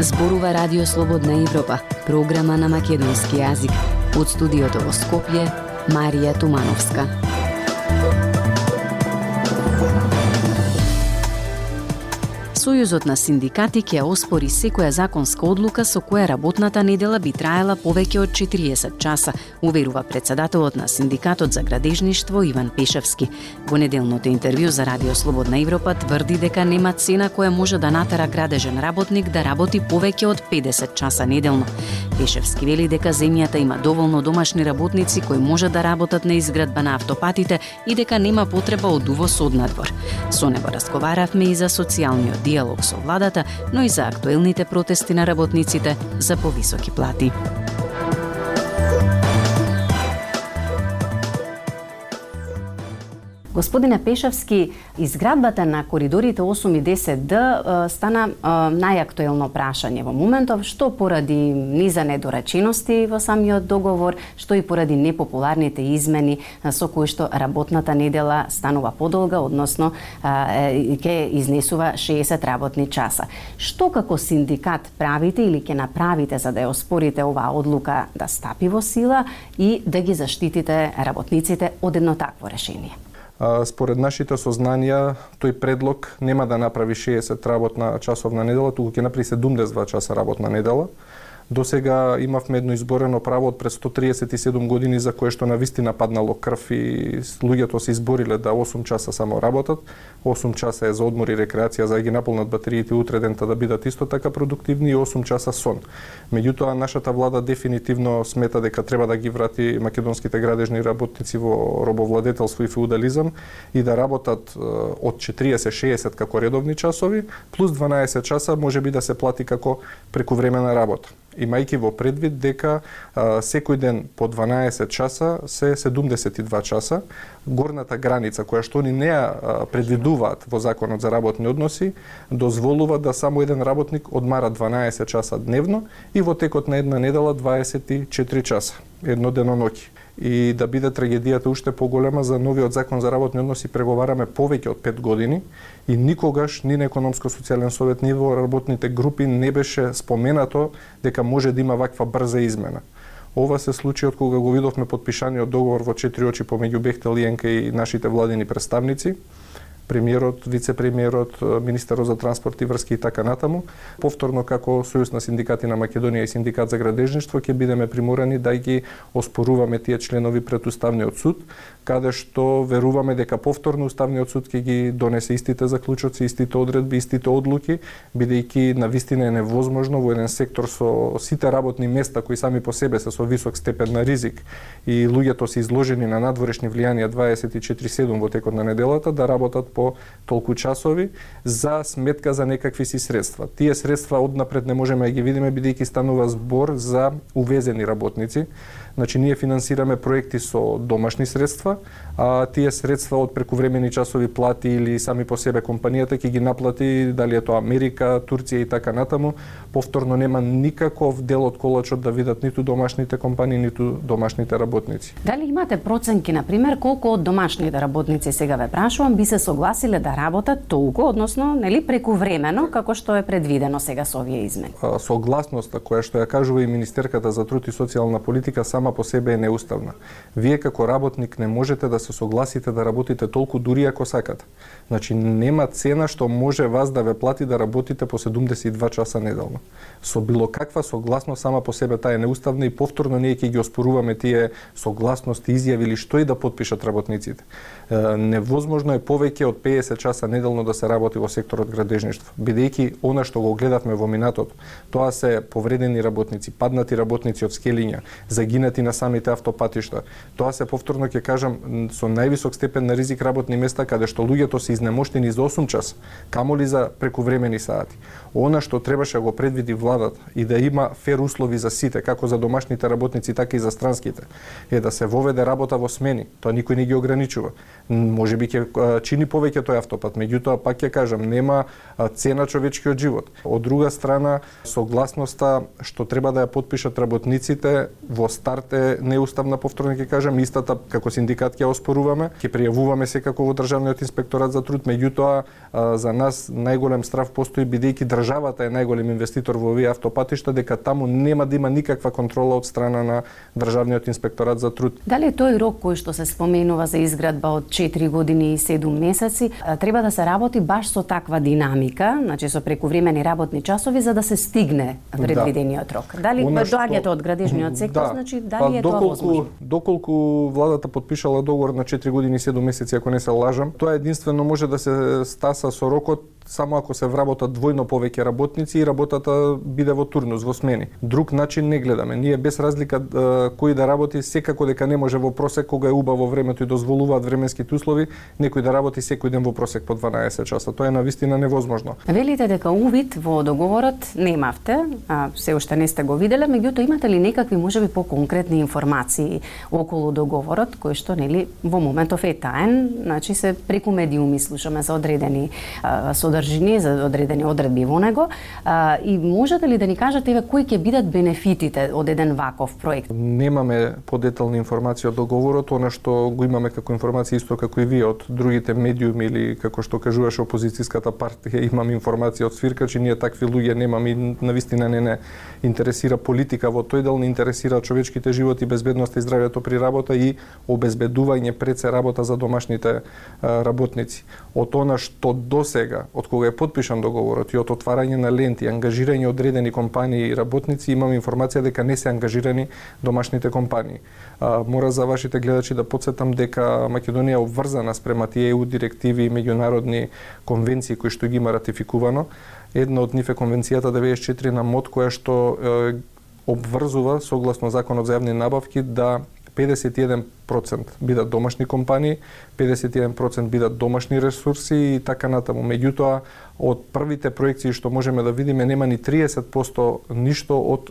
Зборува Радио Слободна Европа, програма на македонски јазик. Од студиото во Скопје, Марија Тумановска. Сојузот на синдикати ќе оспори секоја законска одлука со која работната недела би траела повеќе од 40 часа, уверува председателот на Синдикатот за градежништво Иван Пешевски. Во неделното интервју за Радио Слободна Европа тврди дека нема цена која може да натера градежен работник да работи повеќе од 50 часа неделно. Пешевски вели дека земјата има доволно домашни работници кои може да работат на изградба на автопатите и дека нема потреба од увоз од надвор. Со него разговаравме и за социјалниот диалог со владата, но и за актуелните протести на работниците за повисоки плати. Господине Пешевски, изградбата на коридорите 8 и 10Д стана најактуелно прашање во моментов, што поради низа недоречености во самиот договор, што и поради непопуларните измени со кои што работната недела станува подолга, односно ќе изнесува 60 работни часа. Што како синдикат правите или ќе направите за да ја оспорите оваа одлука да стапи во сила и да ги заштитите работниците од едно такво решение? Според нашите сознанија, тој предлог нема да направи 60 работна часовна недела, туку ќе направи 72 часа работна недела. До сега имавме едно изборено право од пред 137 години за кое што навистина паднало крв и луѓето се избориле да 8 часа само работат. 8 часа е за одмор и рекреација, за да ги наполнат батериите утре дента да бидат исто така продуктивни и 8 часа сон. Меѓутоа, нашата влада дефинитивно смета дека треба да ги врати македонските градежни работници во робовладетелство и феудализам и да работат од 40-60 како редовни часови, плюс 12 часа може би да се плати како прекувремена работа. Имајќи во предвид дека секој ден по 12 часа се 72 часа, горната граница која што они не ја предвидуваат во Законот за работни односи, дозволува да само еден работник одмара 12 часа дневно и во текот на една недела 24 часа, едно деноноќи. И да биде трагедијата уште поголема, за новиот Закон за работни односи преговараме повеќе од 5 години и никогаш ни на Економско-социјален совет, ни во работните групи не беше споменато дека може да има ваква брза измена. Ова се случи од кога го видовме подпишаниот договор во 4 очи помеѓу Бехтел Јенка и нашите владини представници, премиерот, вице-премиерот, министерот за транспорт и врски и така натаму. Повторно како Сојуз на синдикати на Македонија и Синдикат за градежништво ќе бидеме приморани да ги оспоруваме тие членови пред Уставниот суд, каде што веруваме дека повторно Уставниот суд ќе ги донесе истите заклучоци, истите одредби, истите одлуки, бидејќи навистина е невозможно во еден сектор со сите работни места кои сами по себе се со висок степен на ризик и луѓето се изложени на надворешни влијанија 24/7 во текот на неделата да работат по толку часови за сметка за некакви си средства. Тие средства однапред не можеме да ги видиме бидејќи станува збор за увезени работници. Значи, ние финансираме проекти со домашни средства, а тие средства од прекувремени часови плати или сами по себе компанијата ќе ги наплати, дали е тоа Америка, Турција и така натаму. Повторно нема никаков дел од колачот да видат ниту домашните компании, ниту домашните работници. Дали имате проценки, например, колку од домашните работници, сега ве прашувам, би се согласиле да работат толку, односно, нели, прекувремено, како што е предвидено сега со овие измени? Согласноста која што ја кажува и Министерката за труд и социјална политика сама по себе е неуставна. Вие како работник не можете да се согласите да работите толку дури ако сакате. Значи, нема цена што може вас да ве плати да работите по 72 часа неделно. Со било каква согласност сама по себе таа е неуставна и повторно ние ќе ги оспоруваме тие согласности, изјави или што и да потпишат работниците. Невозможно е повеќе од 50 часа неделно да се работи во секторот градежништво, бидејќи она што го гледавме во минатото, тоа се повредени работници, паднати работници од скелиња, загинати на самите автопатишта. Тоа се, повторно ќе кажам, со највисок степен на ризик работни места каде што луѓето се изнемоштени за 8 часа, камоли за прекувремени сати. Она што требаше го предвиди владата и да има фер услови за сите, како за домашните работници, така и за странските, е да се воведе работа во смени. Тоа никој не ги ограничува. Можеби ќе чини повеќе повеќе тој автопат. Меѓутоа, пак ќе кажам, нема цена човечкиот живот. Од друга страна, согласноста што треба да ја потпишат работниците во старт е неуставна, повторно ќе кажам, истата како синдикат ќе оспоруваме, ќе пријавуваме секако во Државниот инспекторат за труд, меѓутоа за нас најголем страв постои бидејќи државата е најголем инвеститор во овие автопатишта, дека таму нема да има никаква контрола од страна на Државниот инспекторат за труд. Дали тој рок кој што се споменува за изградба од 4 години и 7 месеци треба да се работи баш со таква динамика, значи со прекувремени работни часови за да се стигне предвидениот рок? Дали доаѓате од градежниот сектор, значи дали е тоа возможно? Доколку владата потпишала договор на 4 години и 7 месеци, ако не се лажам, тоа единствено може да се стаса со рокот само ако се вработат двојно повеќе работници и работата биде во турнус, во смени. Друг начин не гледаме. Ние без разлика кој да работи, секако дека не може во просек, кога е убаво времето и дозволуваат временските услови, некој да работи секој ден во просек по 12 часа. Тоа е навистина невозможно. Велите дека увид во договорот немавте, се уште не сте го виделе, меѓутоа имате ли некакви можеби поконкретни информации околу договорот, кој што нели во моментов е таен, значи се преку медиуми слушаме за одредени содржини, за одредени одредби во него, и можете ли да ни кажете кои ќе бидат бенефитите од еден ваков проект? Немаме подетални информации од договорот, она што го имаме како информација исто како и вие од другите медиуми или како што кажуваше опозицијската партија, имам информација од свиркачи, ние такви луѓе немаме и навистина не интересира политика во тој дел, не интересира човечките животи, безбедноста и здравјето при работа и обезбедување пред се работа за домашните работници. Од она што досега, од кога е потпишан договорот и од отварање на ленти, ангажирање одредени компании и работници, имам информација дека не се ангажирани домашните компании. Мора за вашите гледачи да потсетам дека Македонија е обврзана спрема тие EU директиви и меѓународни конвенции кои што ги има ратификувано. Една од нив е конвенцијата 94 на МОД, која што обврзува согласно законот за јавни набавки да 51% бидат домашни компании, 51% бидат домашни ресурси и така натаму. Меѓутоа, од првите проекции што можеме да видиме, нема ни 30% ништо од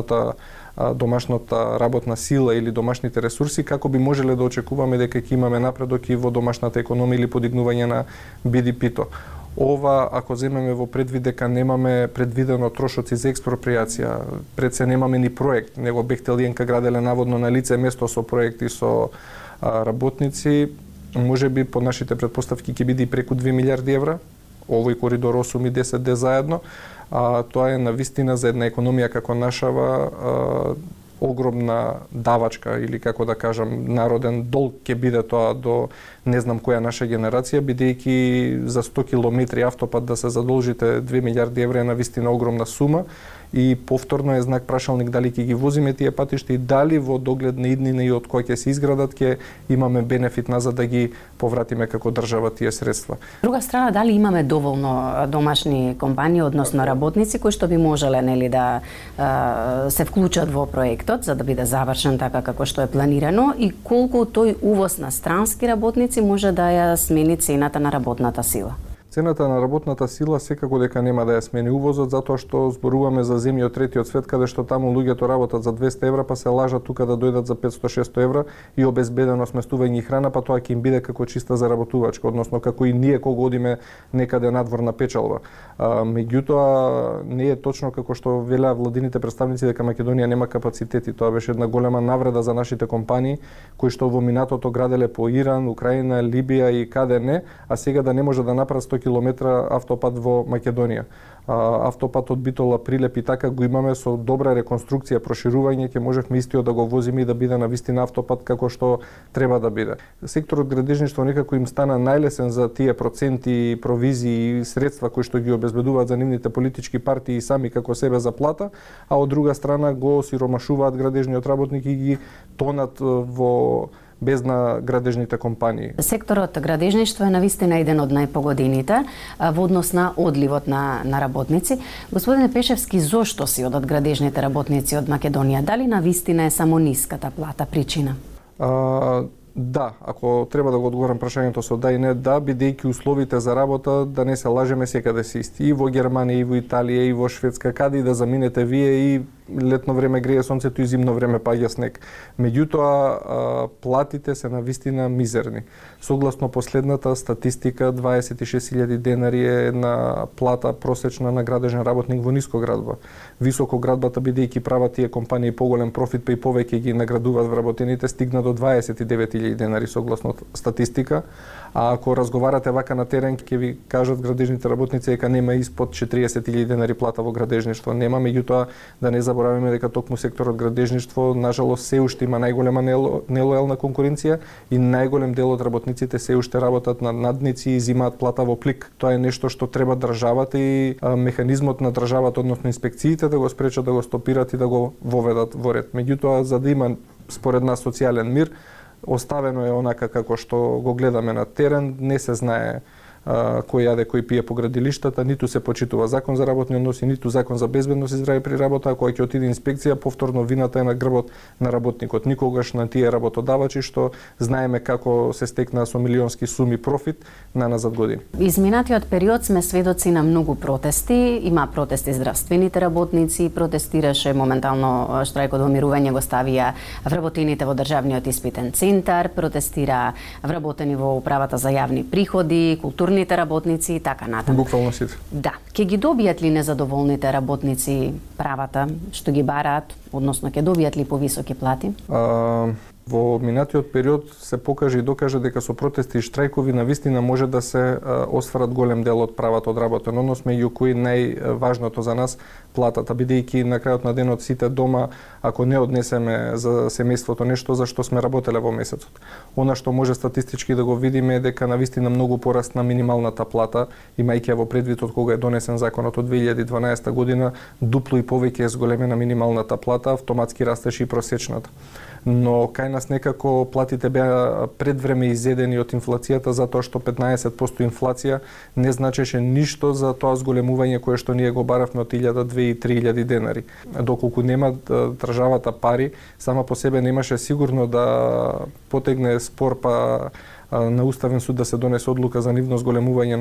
домашната работна сила или домашните ресурси, како би можеле да очекуваме дека ќе имаме напредок и во домашната економија или подигнување на BDP-то. Ова, ако земеме во предвид дека немаме предвидено трошоци за експроприација, пред се немаме ни проект, него Бехтелиенка граделе наводно на лице место со проекти со работници, може би по нашите предпоставки ќе биде и преку 2 милиарди евра, овој коридор 8 и 10 заедно. Тоа е навистина за една економија како нашава огромна давачка или како да кажам народен долг ќе биде тоа до не знам која наша генерација, бидејќи за 100 километри автопат да се задолжите 2 милиарди евра е навистина огромна сума и повторно е знак прашалник дали ќе ги возиме тие патишта и дали во догледна иднина и од која ќе се изградат ќе имаме бенефит назад да ги повратиме како држава тие средства. Друга страна, дали имаме доволно домашни компании, односно работници кои што би можеле нели да се вклучат во проектот за да биде завршен така како што е планирано и колку тој увоз на странски работници може да ја смени цената на работната сила? Цената на работната сила секако дека нема да ја смени увозот, затоа што зборуваме за земји од третиот свет, каде што таму луѓето работат за 200 евра, па се лажат тука да дојдат за 500-600 евра и обезбедено сместување и храна, па тоа ќе им биде како чиста заработувачка, односно како и ние кога одиме некаде надворна печалба. Меѓутоа, не е точно како што велеа владините представници дека Македонија нема капацитети. Тоа беше една голема навреда за нашите компании, кои што во минатото граделе по Иран, Украина, Либија и каде не, а сега да не може да направат 100 километра автопат во Македонија. Автопатот Битола Прилеп и така го имаме со добра реконструкција, проширување, ќе можевме истиот да го возиме и да биде навистина автопат како што треба да биде. Секторот градежништво некако им стана најлесен за тие проценти, провизии и средства кои што ги обезбедуваат за нивните политички партии и сами како себе за плата, а од друга страна го осиромашуваат градежниот работник и ги тонат во без на градежните компании. Секторот градежништво е навистина еден од најпогодените во однос на одливот на работници. Господине Пешевски, зошто си одат градежните работници од Македонија? Дали навистина е само ниската плата причина? Да, ако треба да го одговорам прашањето со да и не, да, бидејќи условите за работа, да не се лажеме, секаде се исти. И во Германија, и во Италија, и во Шведска, каде и да заминете вие и летно време грее сонцето и зимно време паѓа снег. Меѓутоа, платите се навистина мизерни. Согласно последната статистика, 26.000 денари е една плата просечна на градежен работник во нискоградба. Високоградбата, бидејќи прават тие компании поголем профит, па и повеќе ги наградуваат вработените, стигна до 29.000 денари согласно статистика. А ако разговарате вака на терен, ќе ви кажат градежните работници дека нема испод 40.000 денари плата во градежништво. Нема, меѓутоа да не забораваме дека токму секторот градежништво нажалост се уште има најголема нелојална конкуренција и најголем дел од работниците се уште работат на надници и зимаат плата во плик. Тоа е нешто што треба државата и механизмот на државата, односно инспекциите, да го спречат, да го стопират и да го воведат во ред. Меѓутоа, за да има според нас социјален мир, оставено е онака како што го гледаме на терен, не се знае кој јаде, кој пие по градилиштата, ниту се почитува закон за работни односи, ниту закон за безбедност и здраве при работа, а кога ќе отиде инспекција, повторно вината е на грбот на работникот, никогаш на тие работодавачи што знаеме како се стекнаа со милионски суми профит на назад години. Изминатиот период сме сведоци на многу протести, има протести здравствените работници, протестираше моментално штрајкот во мирување го ставија вработените во државниот испитен центар, протестира вработени во управата за јавни приходи, културните работници и така натаму. Буквално сите. Да. Ќе ги добијат ли незадоволните работници правата што ги бараат, односно ќе добијат ли повисоки плати? Во минатиот период се покажа и докажа дека со протести и штрајкови навистина може да се осварат голем дел од правата од работен однос, меѓу кои најважното за нас платата, бидејќи на крајот на денот сите дома, ако не однесеме за семејството нешто за што сме работеле во месецот. Она што може статистички да го видиме е дека навистина многу порасна минималната плата, имајќи во предвид од кога е донесен законот од 2012 година, дупло и повеќе е зголемена минималната плата, автоматски растеше и просечната. Но кај нас некако платите беа пред време изедени од инфлацијата, затоа што 15% инфлација не значеше ништо за тоа зголемување кое што ние го баравме од 1000, 2000 и 3000 денари. Доколку нема државата пари, сама по себе немаше сигурно да потегне спор па на Уставен суд да се донесе одлука за нивно зголемување на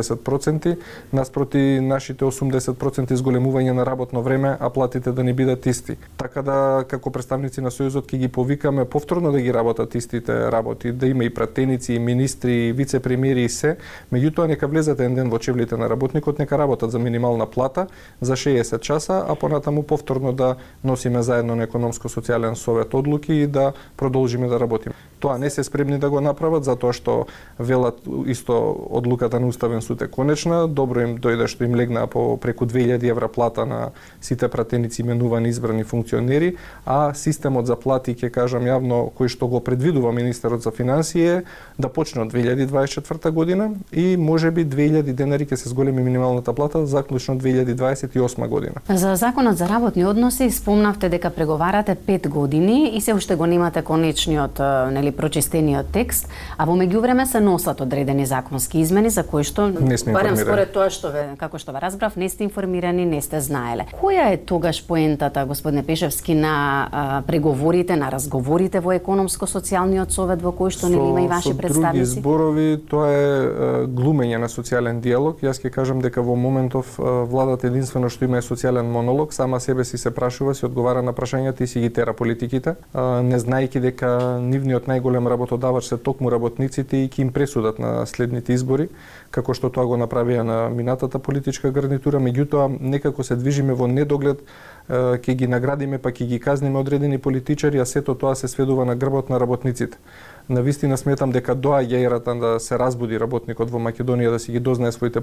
80%, наспроти нашите 80% зголемување на работно време, а платите да не бидат исти. Така да, како представници на Сојузот, ќе ги повикаме повторно да ги работат истите работи, да има и пратеници, и министри, и вице-премиери и се, меѓутоа нека влезат еден ден во чевлите на работникот, нека работат за минимална плата, за 60 часа, а понатаму повторно да носиме заедно на економско-социјален совет одлуки и да продолжиме да работиме. Тоа не се спремни да го направат, затоа што велат исто одлуката на Уставен суд е конечна, добро им дојде што им легнаа по преку 2000 евра плата на сите пратеници именувани избрани функционери, а системот за плати, ќе кажам јавно, кој што го предвидува министерот за финансии, да почне од 2024 година и можеби 2000 денари ќе се зголеми минималната плата заклучно 2028 година. За законот за работни односи спомнавте дека преговарате 5 години и се уште го немате конечниот, прочистениот текст, а во меѓувреме се носат одредени законски измени за кои што барем според тоа што како што ве разбрав, не сте информирани, не сте знаеле. Која е тогаш поентата, господине Пешевски, на преговорите, на разговорите во економско-социјалниот совет во кој што нели има и ваши представници? Со други зборови, тоа е глумење на социјален диалог. Јас ќе кажам дека во моментов владата единствено што има е социјален монолог, сама себе си се прашува, си одговара на прашањата и си ги тера политиките, не знаејќи дека нивниот најголем работодавач се токму работниците и ќе им пресудат на следните избори, како што тоа го направија на минатата политичка гарнитура, меѓутоа некако се движиме во недоглед, ќе ги наградиме па ќе ги казниме одредени политичари, а сето тоа се сведува на грбот на работниците. Навистина сметам дека доаѓа ерата да се разбуди работникот во Македонија, да си ги дознае своите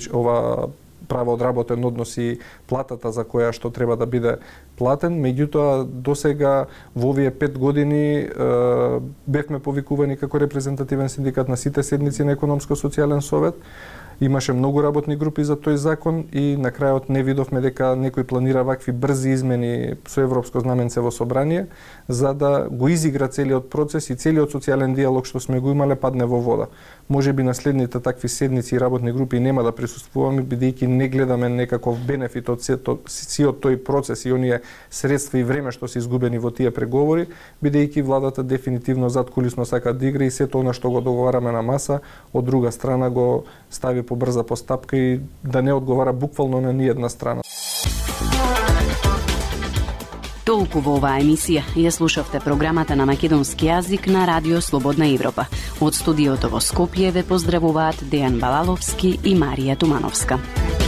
ова право од работен однос и платата за која што треба да биде платен. Меѓутоа, досега во овие 5 години бевме повикувани како репрезентативен синдикат на сите седници на економско-социјален совет. Имаше многу работни групи за тој закон и на крајот не видовме дека некој планира вакви брзи измени со европско знаменце во собрание, за да го изигра целиот процес и целиот социјален диалог што сме го имале падне во вода. Можеби на следните такви седници и работни групи нема да присуствуваме, бидејќи не гледаме некаков бенефит од сиот тој процес и оние средства и време што се изгубени во тие преговори, бидејќи владата дефинитивно задкулисно сака да игра и сето она што го договараме на маса, од друга страна го стави по брза постапка и да не одговара буквално на ниедна страна. Толку во оваа емисија. Ја слушавте програмата на македонски јазик на Радио Слободна Европа. Од студиото во Скопје ве поздравуваат Дејан Балаловски и Марија Тумановска.